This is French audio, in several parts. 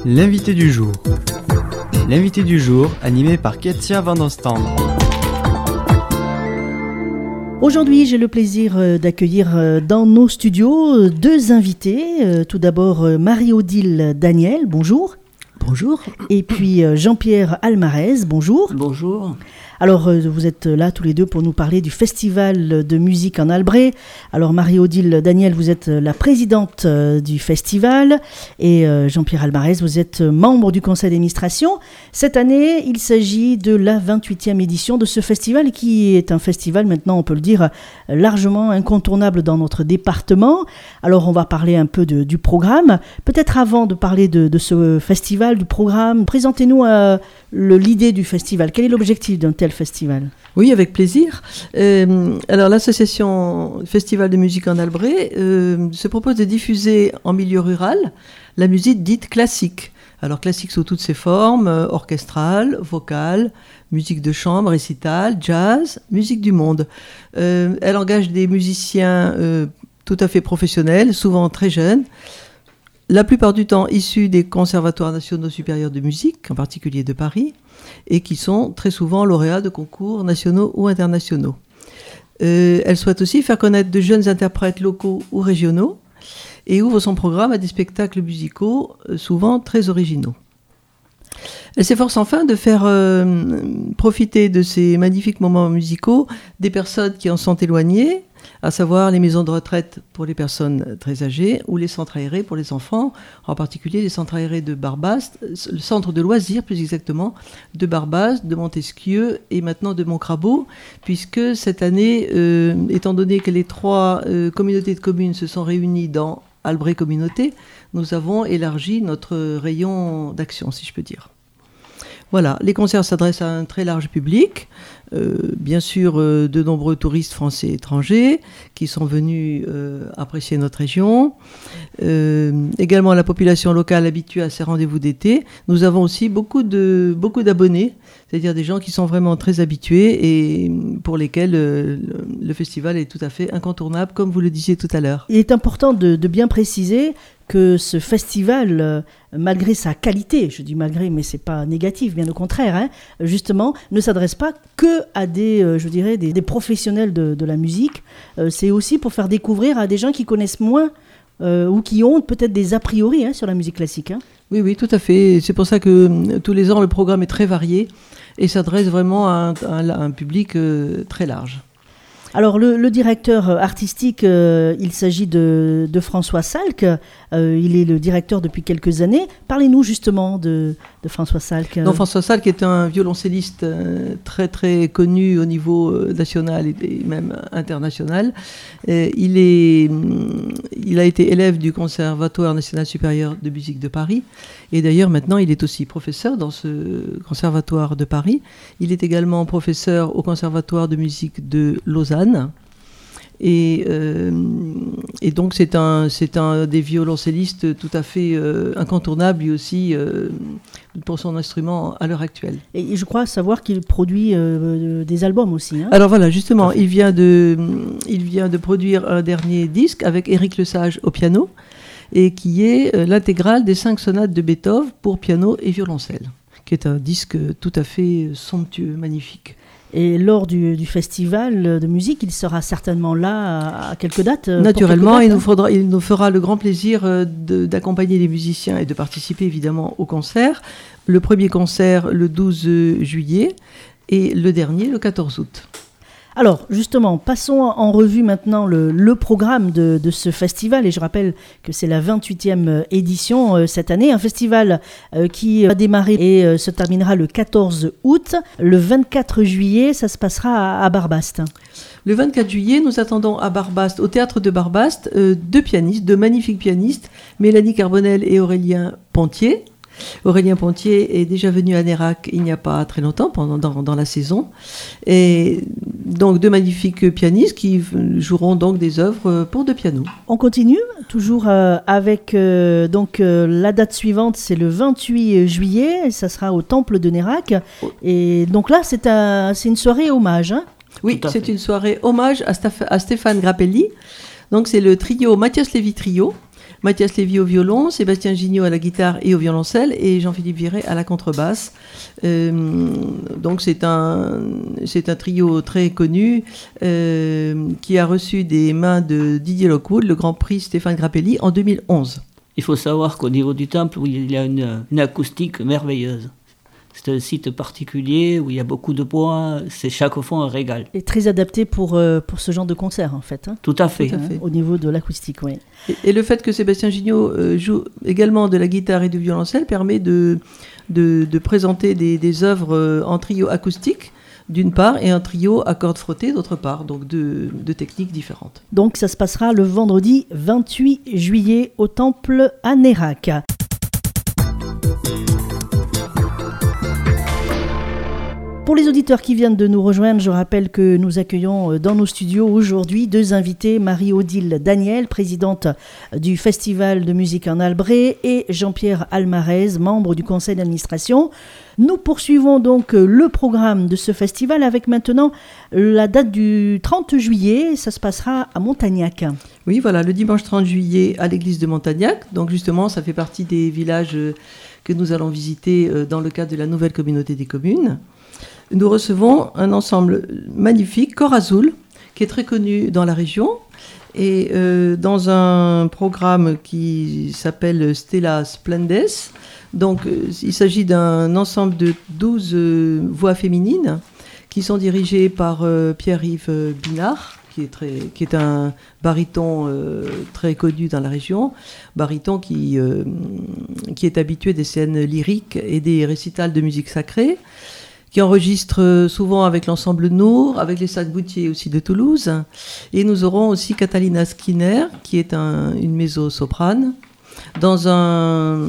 L'invité du jour. L'invité du jour, animé par Katia Van den Stand. Aujourd'hui, j'ai le plaisir d'accueillir dans nos studios deux invités. Tout d'abord, Marie-Odile Daniel, bonjour. Bonjour. Et puis Jean-Pierre Almarez, bonjour. Bonjour. Alors, vous êtes là tous les deux pour nous parler du Festival de musique en Albret. Alors, Marie-Odile Daniel, vous êtes la présidente du festival et Jean-Pierre Almarez, vous êtes membre du conseil d'administration. Cette année, il s'agit de la 28e édition de ce festival qui est un festival, maintenant on peut le dire, largement incontournable dans notre département. Alors, on va parler un peu du programme. Peut-être avant de parler de ce festival, du programme, présentez-nous l'idée du festival. Quel est l'objectif d'un tel festival ? Oui, avec plaisir. Alors, l'association Festival de musique en Albret se propose de diffuser en milieu rural la musique dite classique. Alors, classique sous toutes ses formes, orchestrale, vocale, musique de chambre, récital, jazz, musique du monde. Elle engage des musiciens tout à fait professionnels, souvent très jeunes, la plupart du temps issus des conservatoires nationaux supérieurs de musique, en particulier de Paris, et qui sont très souvent lauréats de concours nationaux ou internationaux. Elle souhaite aussi faire connaître de jeunes interprètes locaux ou régionaux et ouvre son programme à des spectacles musicaux souvent très originaux. Elle s'efforce enfin de faire profiter de ces magnifiques moments musicaux des personnes qui en sont éloignées, à savoir les maisons de retraite pour les personnes très âgées ou les centres aérés pour les enfants, en particulier les centres aérés de Barbaste, le centre de loisirs plus exactement, de Barbaste, de Montesquieu et maintenant de Montcrabeau, puisque cette année, étant donné que les trois communautés de communes se sont réunies dans Albret Communauté, nous avons élargi notre rayon d'action, si je peux dire. Voilà, les concerts s'adressent à un très large public, bien sûr de nombreux touristes français et étrangers qui sont venus apprécier notre région, également la population locale habituée à ces rendez-vous d'été. Nous avons aussi beaucoup d'abonnés, c'est-à-dire des gens qui sont vraiment très habitués et pour lesquels le festival est tout à fait incontournable, comme vous le disiez tout à l'heure. Il est important de bien préciser que ce festival, malgré sa qualité, je dis malgré, mais c'est pas négatif, bien au contraire, hein, justement, ne s'adresse pas que à des professionnels de la musique. C'est aussi pour faire découvrir à des gens qui connaissent moins ou qui ont peut-être des a priori sur la musique classique. Hein. Oui, tout à fait. C'est pour ça que tous les ans, le programme est très varié et s'adresse vraiment à un public très large. Alors, le directeur artistique, il s'agit de François Salk. Il est le directeur depuis quelques années. Parlez-nous justement de François Salk. Non, François Salk est un violoncelliste très très connu au niveau national et même international. Il a été élève du Conservatoire national supérieur de musique de Paris. Et d'ailleurs, maintenant, il est aussi professeur dans ce Conservatoire de Paris. Il est également professeur au Conservatoire de musique de Lausanne. Et donc, c'est un des violoncellistes tout à fait incontournable, lui aussi, pour son instrument à l'heure actuelle. Et je crois savoir qu'il produit des albums aussi. Hein. Alors voilà, justement, il vient de produire un dernier disque avec Éric Lesage au piano, et qui est l'intégrale des 5 sonates de Beethoven pour piano et violoncelle, qui est un disque tout à fait somptueux, magnifique. Et lors du festival de musique, il sera certainement là à quelques dates. Naturellement, il nous fera le grand plaisir d'accompagner les musiciens et de participer évidemment au concert. Le premier concert le 12 juillet et le dernier le 14 août. Alors, justement, passons en revue maintenant le programme de ce festival. Et je rappelle que c'est la 28e édition cette année. Un festival qui va démarrer et se terminera le 14 août. Le 24 juillet, ça se passera à Barbaste. Le 24 juillet, nous attendons à Barbaste, au théâtre de Barbaste, deux magnifiques pianistes, Mélanie Carbonel et Aurélien Pontier. Aurélien Pontier est déjà venu à Nérac il n'y a pas très longtemps, dans la saison. Et donc, deux magnifiques pianistes qui joueront donc des œuvres pour deux pianos. On continue, toujours avec la date suivante, c'est le 28 juillet, ça sera au Temple de Nérac. Et donc là, c'est une soirée hommage. Hein. Oui, c'est une soirée hommage à Stéphane Grappelli. Donc, c'est le trio Mathias Lévy Trio. Mathias Lévy au violon, Sébastien Gignot à la guitare et au violoncelle, et Jean-Philippe Viré à la contrebasse. Donc c'est un trio très connu qui a reçu des mains de Didier Lockwood le Grand Prix Stéphane Grappelli en 2011. Il faut savoir qu'au niveau du temple, il y a une acoustique merveilleuse. C'est un site particulier où il y a beaucoup de bois, c'est chaque fois un régal. Et très adapté pour ce genre de concert, en fait. Hein. Tout à fait. Tout à fait. Au niveau de l'acoustique, oui. Et le fait que Sébastien Gignot joue également de la guitare et du violoncelle permet de présenter des œuvres en trio acoustique, d'une part, et un trio à cordes frottées, d'autre part. Donc deux techniques différentes. Donc ça se passera le vendredi 28 juillet au temple à Nérac. Pour les auditeurs qui viennent de nous rejoindre, je rappelle que nous accueillons dans nos studios aujourd'hui deux invités, Marie-Odile Daniel, présidente du Festival de musique en Albret, et Jean-Pierre Almarez, membre du conseil d'administration. Nous poursuivons donc le programme de ce festival avec maintenant la date du 30 juillet, ça se passera à Montagnac. Oui, voilà, le dimanche 30 juillet à l'église de Montagnac. Donc justement, ça fait partie des villages que nous allons visiter dans le cadre de la nouvelle communauté des communes. Nous recevons un ensemble magnifique, Cor Azul, qui est très connu dans la région, et dans un programme qui s'appelle Stella Splendes. Donc, il s'agit d'un ensemble de 12 voix féminines qui sont dirigées par Pierre-Yves Binard, qui est un baryton très connu dans la région, baryton qui est habitué des scènes lyriques et des récitals de musique sacrée, qui enregistre souvent avec l'ensemble Nour, avec les Sacs Boutier aussi de Toulouse. Et nous aurons aussi Catalina Skinner, qui est une mezzo-soprane, dans un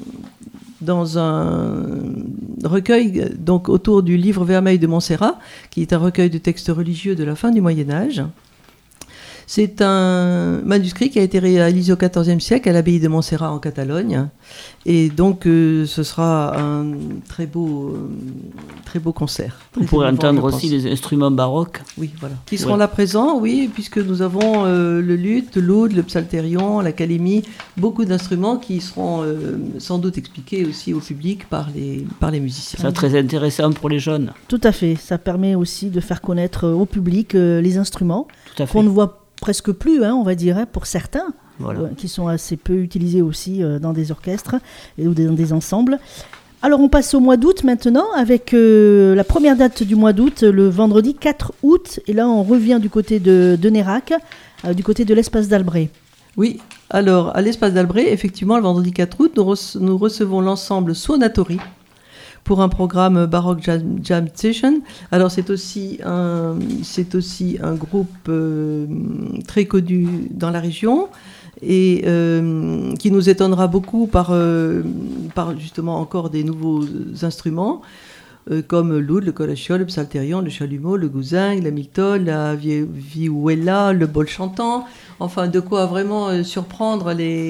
recueil donc autour du livre Vermeil de Montserrat, qui est un recueil de textes religieux de la fin du Moyen-Âge. C'est un manuscrit qui a été réalisé au XIVe siècle à l'abbaye de Montserrat en Catalogne. Et donc, ce sera un très beau concert. On pourrait entendre aussi des instruments baroques. Oui, voilà. Qui seront là présents, oui, puisque nous avons le luth, l'oud, le psalterion, la calémie, beaucoup d'instruments qui seront sans doute expliqués aussi au public par les musiciens. C'est très intéressant pour les jeunes. Tout à fait. Ça permet aussi de faire connaître au public les instruments qu'on ne voit presque plus, on va dire, pour certains, qui sont assez peu utilisés aussi dans des orchestres ou dans des ensembles. Alors on passe au mois d'août maintenant, avec la première date du mois d'août, le vendredi 4 août, et là on revient du côté de Nérac, du côté de l'espace d'Albret. Oui, alors à l'espace d'Albret, effectivement, le vendredi 4 août, nous recevons l'ensemble Suonatori, pour un programme Baroque Jam Session. Alors c'est aussi un groupe très connu dans la région et qui nous étonnera beaucoup par justement encore des nouveaux instruments comme l'oud, le colachiol, le psalterion, le chalumeau, le gouzingue, la mictole, la vihuela, le bol chantant. Enfin, de quoi vraiment surprendre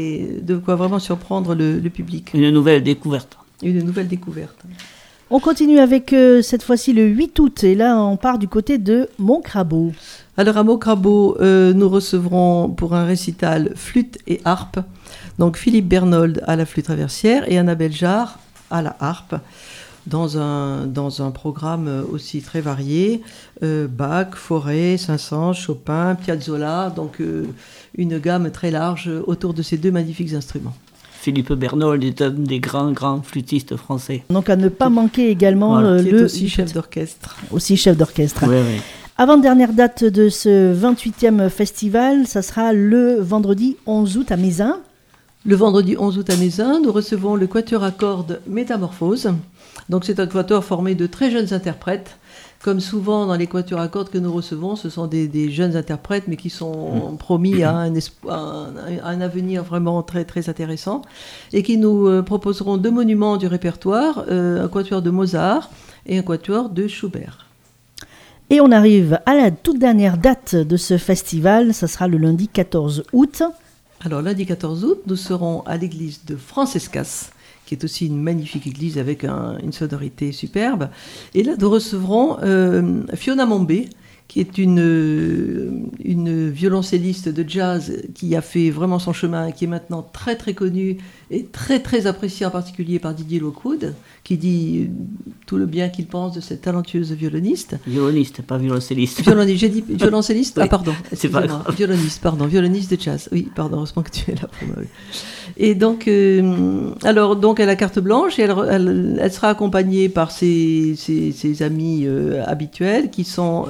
le public. Une nouvelle découverte. On continue avec cette fois-ci le 8 août et là on part du côté de Montcrabeau. Alors à Montcrabeau, nous recevrons pour un récital flûte et harpe, donc Philippe Bernold à la flûte traversière et Annabelle Jarre à la harpe, dans un programme aussi très varié, Bach, Fauré, Saint-Saëns, Chopin, Piazzolla, donc une gamme très large autour de ces deux magnifiques instruments. Philippe Bernold est un des grands flûtistes français. Donc à ne pas manquer également qui est aussi chef d'orchestre. Aussi chef d'orchestre. Oui. Avant-dernière date de ce 28e festival, ça sera le vendredi 11 août à Mézin. Le vendredi 11 août à Mézin, nous recevons le quatuor à cordes Métamorphose. Donc c'est un quatuor formé de très jeunes interprètes. Comme souvent dans les quatuors à cordes que nous recevons, ce sont des jeunes interprètes, mais qui sont promis à un avenir vraiment très, très intéressant, et qui nous proposeront deux monuments du répertoire, un quatuor de Mozart et un quatuor de Schubert. Et on arrive à la toute dernière date de ce festival, ça sera le lundi 14 août. Alors lundi 14 août, nous serons à l'église de Francescas, qui est aussi une magnifique église avec une sonorité superbe. Et là, nous recevrons Fiona Mombé, qui est une violoncelliste de jazz qui a fait vraiment son chemin, qui est maintenant très très connue et très très appréciée en particulier par Didier Lockwood, qui dit tout le bien qu'il pense de cette talentueuse violoniste. Violoniste, pas violoncelliste. J'ai dit violoncelliste. Oui. Ah pardon, C'est pas grave. Violoniste de jazz. Oui, pardon, heureusement que tu es là pour moi. Et donc, donc elle a carte blanche et elle sera accompagnée par ses amis habituels qui sont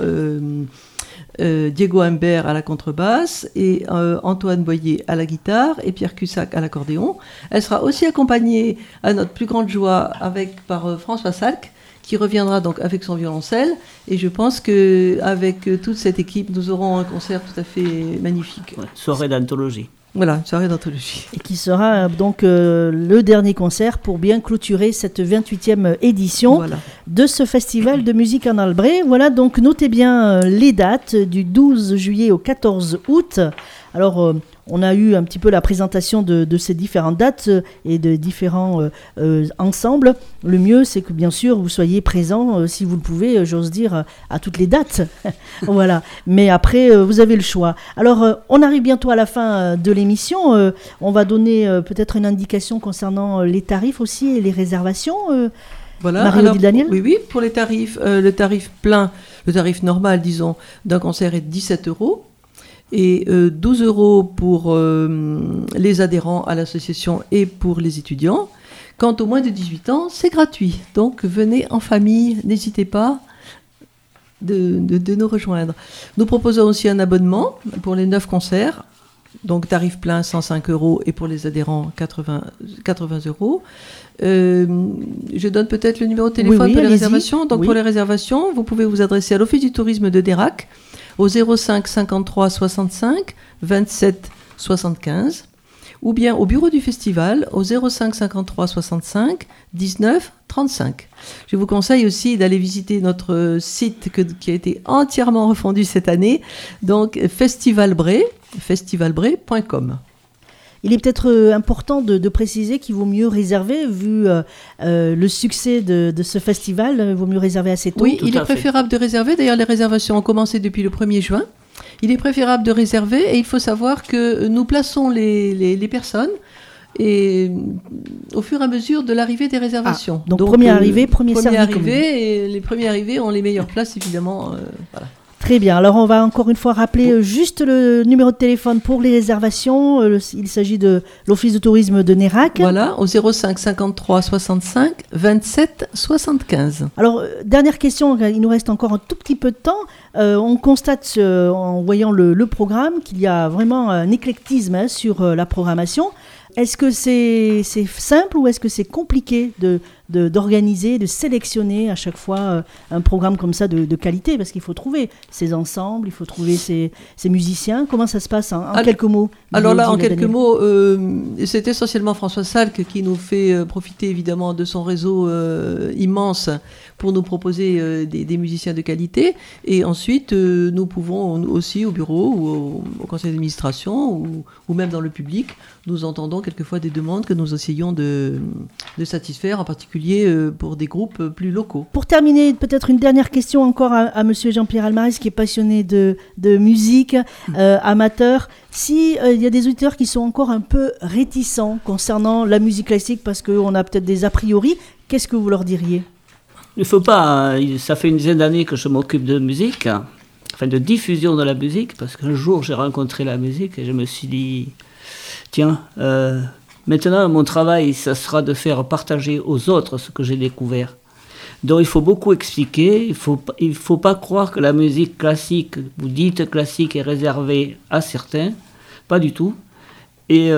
Diego Humbert à la contrebasse et Antoine Boyer à la guitare et Pierre Cussac à l'accordéon. Elle sera aussi accompagnée, à notre plus grande joie, par François Salk, qui reviendra donc avec son violoncelle. Et je pense qu'avec toute cette équipe, nous aurons un concert tout à fait magnifique. Ouais, soirée d'anthologie. Voilà, une soirée d'anthologie. Et qui sera donc le dernier concert pour bien clôturer cette 28e édition de ce festival de musique en Albret. Voilà, donc notez bien les dates du 12 juillet au 14 août. Alors, on a eu un petit peu la présentation de ces différentes dates et de différents ensembles. Le mieux, c'est que bien sûr, vous soyez présents, si vous le pouvez, j'ose dire, à toutes les dates. Voilà. Mais après, vous avez le choix. Alors, on arrive bientôt à la fin de l'émission. On va donner peut-être une indication concernant les tarifs aussi et les réservations. Voilà. Marie-Odile Daniel ? Oui, pour les tarifs, le tarif plein, le tarif normal, disons, d'un concert est de 17 €. Et 12 € pour les adhérents à l'association et pour les étudiants. Quant aux moins de 18 ans, c'est gratuit. Donc venez en famille, n'hésitez pas de nous rejoindre. Nous proposons aussi un abonnement pour les 9 concerts. Donc tarif plein 105 € et pour les adhérents 80 €. Je donne peut-être le numéro de téléphone pour les réservations. Donc pour les réservations, vous pouvez vous adresser à l'Office du tourisme de Dérac au 05 53 65 27 75 ou bien au bureau du festival au 05 53 65 19 35. Je vous conseille aussi d'aller visiter notre site qui a été entièrement refondu cette année, donc festivalbray.com. Il est peut-être important de préciser qu'il vaut mieux réserver, vu le succès de ce festival, il vaut mieux réserver assez tôt. Oui, il est préférable de réserver. D'ailleurs, les réservations ont commencé depuis le 1er juin. Il est préférable de réserver et il faut savoir que nous plaçons les personnes et au fur et à mesure de l'arrivée des réservations. Donc premier arrivé, premier servi. Et les premiers arrivés ont les meilleures places, évidemment. Voilà. Très bien. Alors, on va encore une fois rappeler juste le numéro de téléphone pour les réservations. Il s'agit de l'Office de tourisme de Nérac. Voilà, au 05 53 65 27 75. Alors, dernière question, il nous reste encore un tout petit peu de temps. On constate, en voyant le programme, qu'il y a vraiment un éclectisme sur la programmation. Est-ce que c'est simple ou est-ce que c'est compliqué d'organiser, de sélectionner à chaque fois un programme comme ça de qualité? Parce qu'il faut trouver ces ensembles, il faut trouver ces musiciens. Comment ça se passe en quelques mots? Alors là, en quelques mots, c'est essentiellement François Salk qui nous fait profiter évidemment de son réseau immense pour nous proposer des musiciens de qualité. Et ensuite, nous pouvons aussi au bureau ou au conseil d'administration ou même dans le public, nous entendons quelquefois des demandes que nous essayons de satisfaire, en particulier pour des groupes plus locaux. Pour terminer, peut-être une dernière question encore à monsieur Jean-Pierre Almarez, qui est passionné de musique, amateur. Si il y a des auditeurs qui sont encore un peu réticents concernant la musique classique parce qu'on a peut-être des a priori, qu'est-ce que vous leur diriez? Il ne faut pas, ça fait une dizaine d'années que je m'occupe de musique, enfin de diffusion de la musique, parce qu'un jour j'ai rencontré la musique et je me suis dit, tiens, maintenant mon travail, ça sera de faire partager aux autres ce que j'ai découvert. Donc il faut beaucoup expliquer, il faut pas croire que la musique classique, vous dites classique, est réservée à certains, pas du tout. Et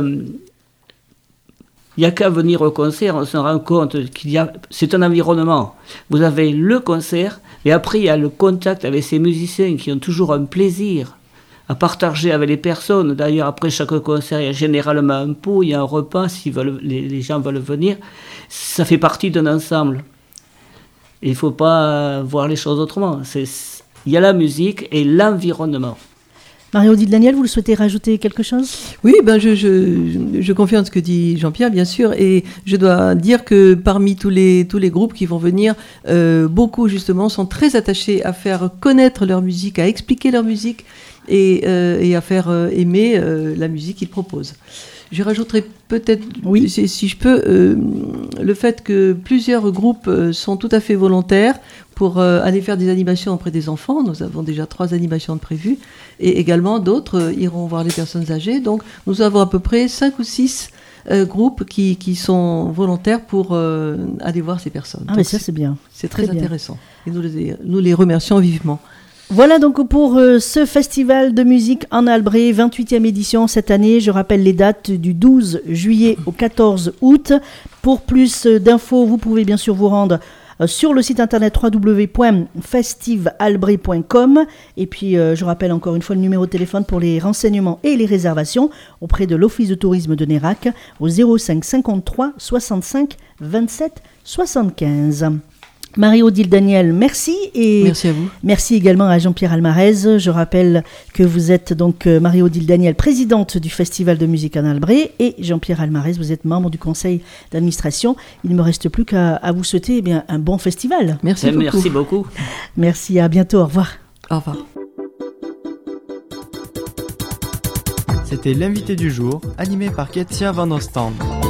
il n'y a qu'à venir au concert, on se rend compte c'est un environnement. Vous avez le concert, et après il y a le contact avec ces musiciens qui ont toujours un plaisir à partager avec les personnes. D'ailleurs, après chaque concert, il y a généralement un pot, il y a un repas, si les gens veulent venir. Ça fait partie d'un ensemble. Il ne faut pas voir les choses autrement. Il y a la musique et l'environnement. Marie-Odile Daniel, vous le souhaitez rajouter quelque chose ? Oui, je confirme ce que dit Jean-Pierre, bien sûr, et je dois dire que parmi tous les groupes qui vont venir, beaucoup justement sont très attachés à faire connaître leur musique, à expliquer leur musique et à faire aimer la musique qu'ils proposent. Je rajouterai peut-être, si je peux, le fait que plusieurs groupes sont tout à fait volontaires pour aller faire des animations auprès des enfants. Nous avons déjà 3 animations de prévues. Et également, d'autres iront voir les personnes âgées. Donc, nous avons à peu près 5 ou 6 groupes qui sont volontaires pour aller voir ces personnes. Ah, mais ça, c'est bien. C'est très intéressant. Et nous les remercions vivement. Voilà donc pour ce festival de musique en Albret, 28e édition cette année. Je rappelle les dates du 12 juillet au 14 août. Pour plus d'infos, vous pouvez bien sûr vous rendre sur le site internet www.festivalbret.com. Et puis je rappelle encore une fois le numéro de téléphone pour les renseignements et les réservations auprès de l'Office de tourisme de Nérac au 05 53 65 27 75. Marie-Odile Daniel, merci. Et merci à vous. Merci également à Jean-Pierre Almarez. Je rappelle que vous êtes donc Marie-Odile Daniel, présidente du Festival de musique en Albret, et Jean-Pierre Almarez, vous êtes membre du conseil d'administration. Il ne me reste plus qu'à vous souhaiter un bon festival. Merci beaucoup. Merci beaucoup. Merci, à bientôt. Au revoir. Au revoir. C'était l'invité du jour, animé par Ketia Van Ostend.